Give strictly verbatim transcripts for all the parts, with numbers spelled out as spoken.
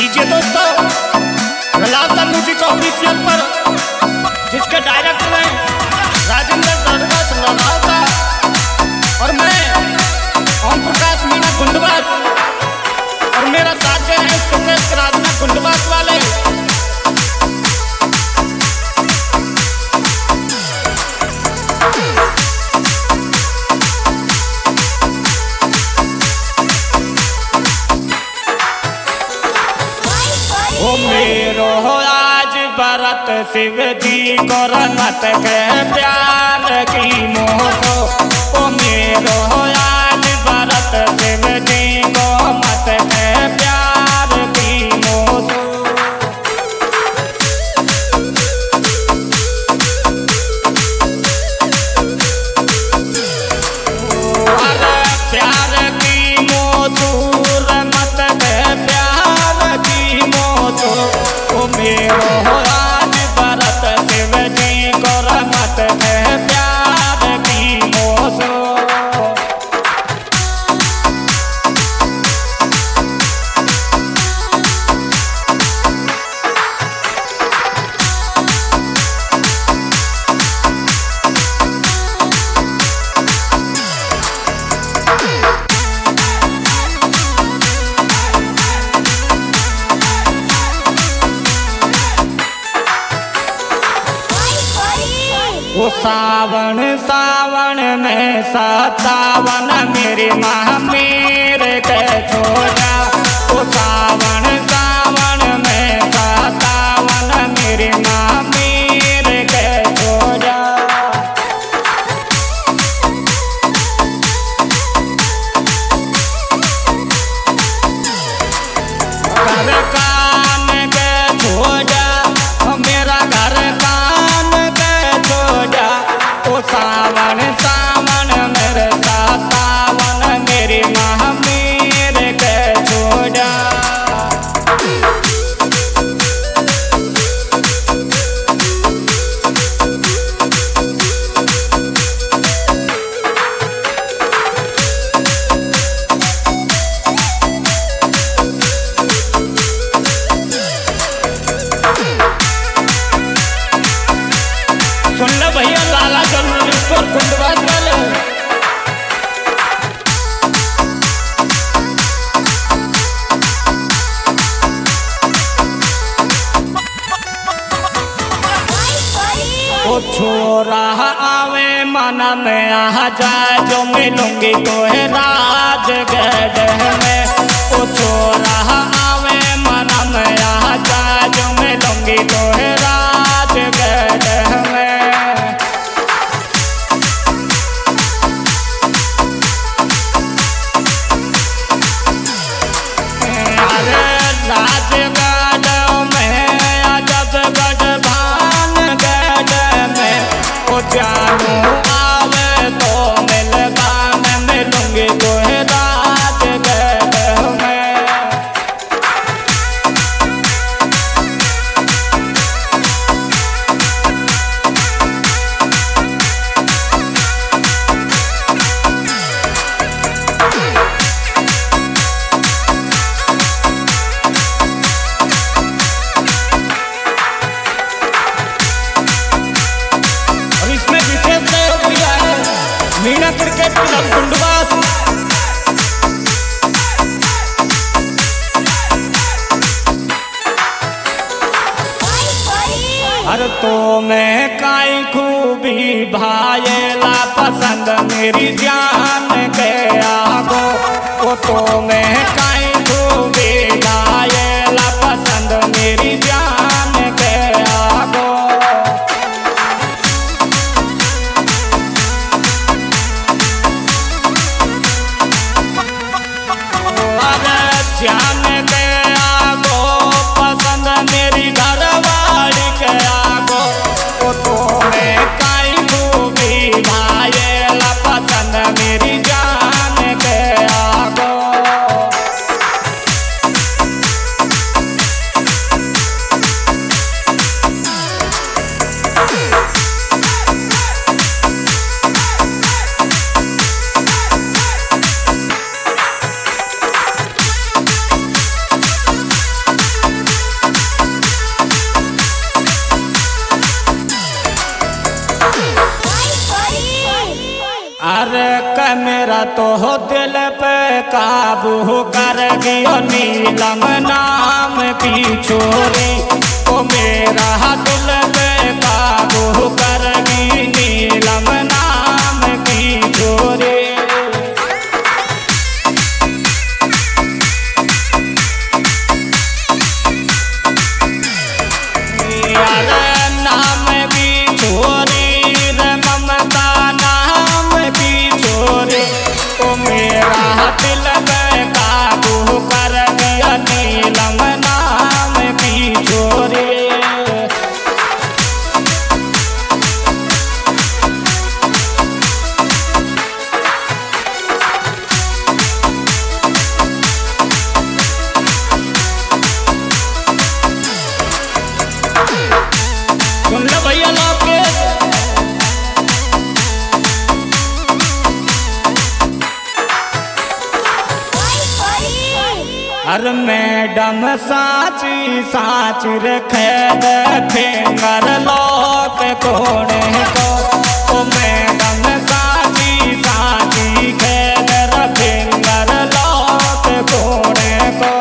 लीजिए दोस्तों, Lalta music official पर जिसके डायरेक्टर हैं राजेंद्र सरदास लड़ाता और मैं ओम प्रकाश मीना गुंडवास और मेरा साथ है सुकेश राजना गुंडवास वाले। ओ मेरो आज भरत शिव जी को रंगत के प्यार की मोह। ओ मेरो आज भरत शिव जी को मत के प्यार की मोह। प्यार की मोसूर मत के प्यार की मोसो। ओ मेरो आज भरत शिव जी को रंगत के प्यार की मोसो। वो सावन सावन में सतावन मेरी माँ मेरे के छोड़ा। वो सावन सावन में सतावन मेरी माँ मेरे के छोड़ा। घर कान के छोड़ा मेरा घर कान के छोड़ा। ओ सावन सावन मेरे सतावन मेरी माँ मेरे के छोड़ा। सुन लो भैया लाला जनरल स्टोर गुंडवास वाले। ओ छोरा आवे मन में आ जाए जो मिलूंगी तो है राजगढ़ में। ओ छोरा आवे मन में आ जाए जो मिलूंगी तो है राजगढ़ में। राजगढ़ में अजबगढ़ भानगढ़ में ओ जानू आवे तो मिलबान मिलूंगी तो है राजगढ़ में। और इसमें विशेष सहयोग दिया है मीना क्रिकेट क्लब गुंडवास। हर तो मैं काई खूबी भायला पसंद मेरी जान के आगो। वो तो मैं काई खूबी भायला पसंद मेरी जान के आगो। जान के आगो पसंद मेरी घरवाली के आगो। वो तो मैं काई खूबी भायला पसंद मेरी जान के आगो। तो दिल पे काबू कर गियो नीलम नाम की छोरी। ओ मेरा दिल पे काबू कर गी नीलम नाम की छोरी। अरे मैडम साची साच रखे फिंगर लोक कोने को। ओ मैडम साची साची खेल फिंगर लोक कोने को।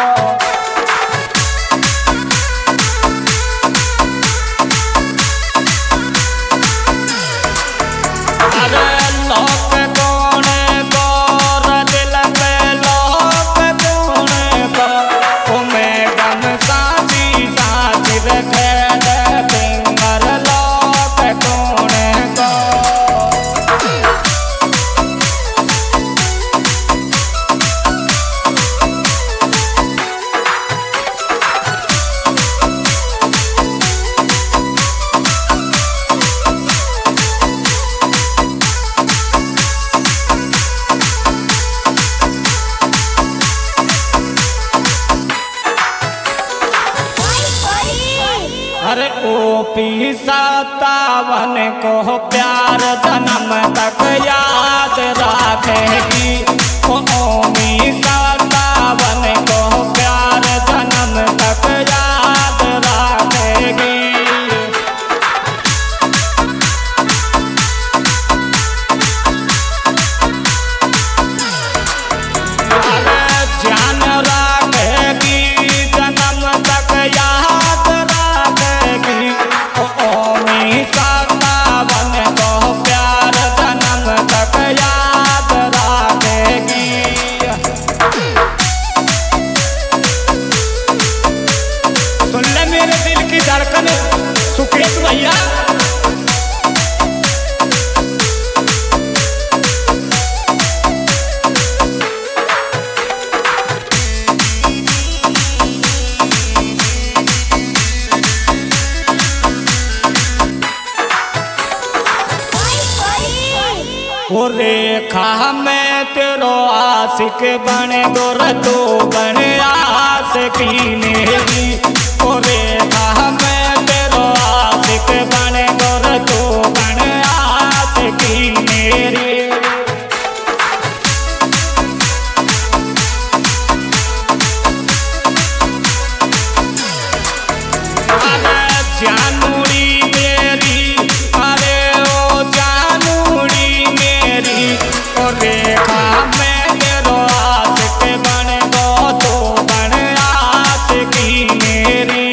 अरे लोक कोने को दिल पे लोक कोने को। ओ मैडम साची साची रखे फिंगर लोक कोने को। अरे ओ पी सत्तावन को प्यार जन्म तक याद रखेगी। ओ ओमी सत्तावन को प्यार जन्म तक याद रखेगी। अरे जान रखेगी जन्म तक याद रखेगी। ओ ओमी सत्तावन को प्यार जन्म तक याद रखेगी। सुन ले मेरे दिल की धड़कन सुकेश भैया। ओ रेखा में तेरो आशिक बने गोर तो बने आशिकी मेरी। ओ रेखा में तेरो आशिक बने गोर तो बने आशिकी मेरी। अरे जानूरी मेरी, अरे ओ जानूरी मेरी। ओ रेखा में तेरो आशिक बने गो तो बने आशिकी मेरी।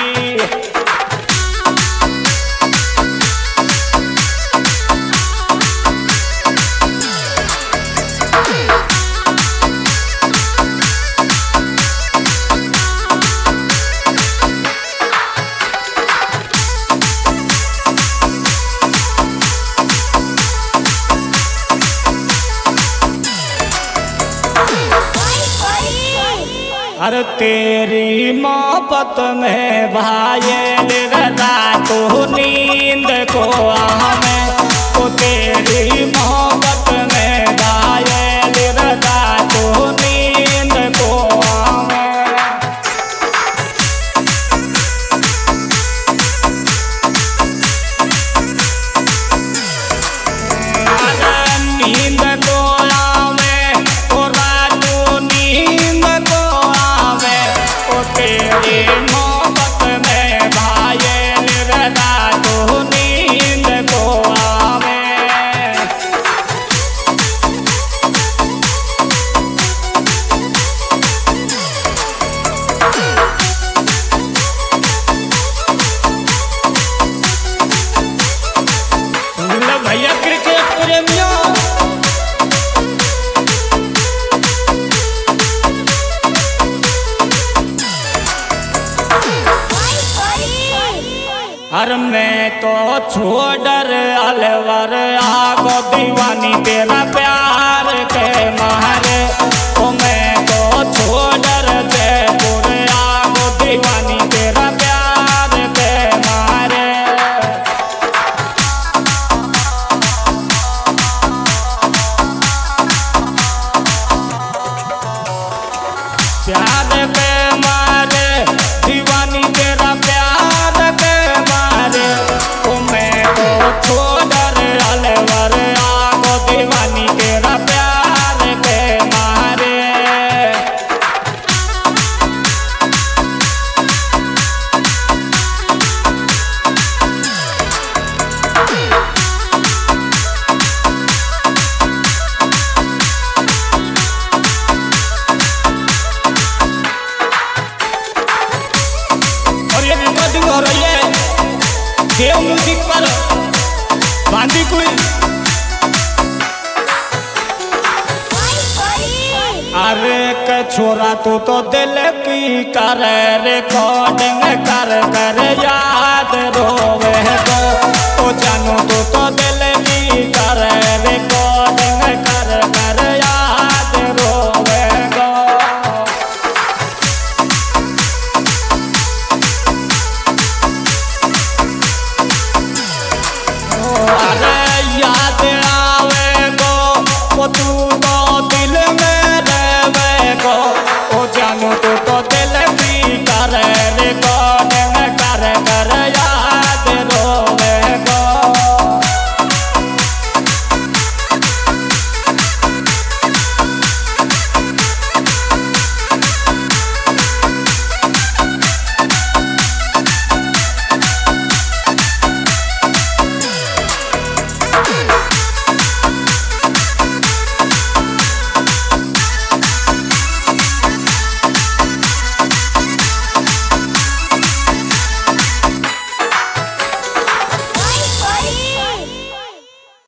अरे तेरी मोहब्बत में भायल रातों नींद को हमें। ओ तेरी मोहब्बत में भायल रातों नींद को हमें। अरे नींद को आवे ओ रातों नींद को आवे। ओ तेरी मोहब्बत में भायल रातों नींद को आवे। हर मैं तो छोड़र अलवर आगो दीवानी तेरा प्यार के मारे। ओ मैं तो छोड़र जयपुर आगो दीवानी तेरा प्यार के मारे। प्यार के मारे दीवानी तेरा प्यार के मारे। ओ मैं तो छोड़र अलवर आगो दीवानी तेरा प्यार के मारे। और ये रिकॉर्डिंग हो रही है देव म्यूजिक पर बांदी कोई। अरे के छोरा तू तो दिल की कर रिकॉर्डिंग कर कर याद रोवे तो, तो जानू तू तो